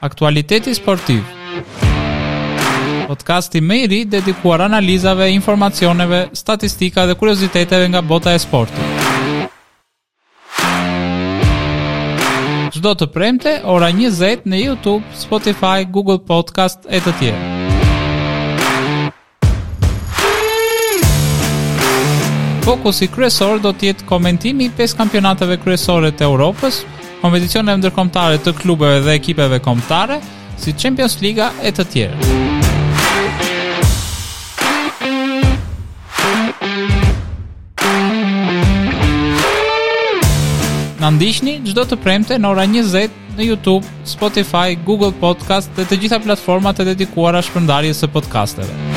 Aktualiteti sportiv. Podcasti më i ri dedikuar analizave, informacioneve, statistika dhe kurioziteteve nga bota e sportit. Çdo të premte, ora 20 në YouTube, Spotify, Google Podcast e të tjerë. Fokusi kryesor do të jetë komentimi i 5 kampionateve kryesore të Europës, kompeticioneve ndërkombëtare të klubeve dhe ekipeve kombëtare, si Champions Liga e të tjerë. Na ndiqni çdo të premte në ora 20 në YouTube, Spotify, Google Podcast dhe të gjitha platformat e dedikuara shpërndarjes së podcasteve.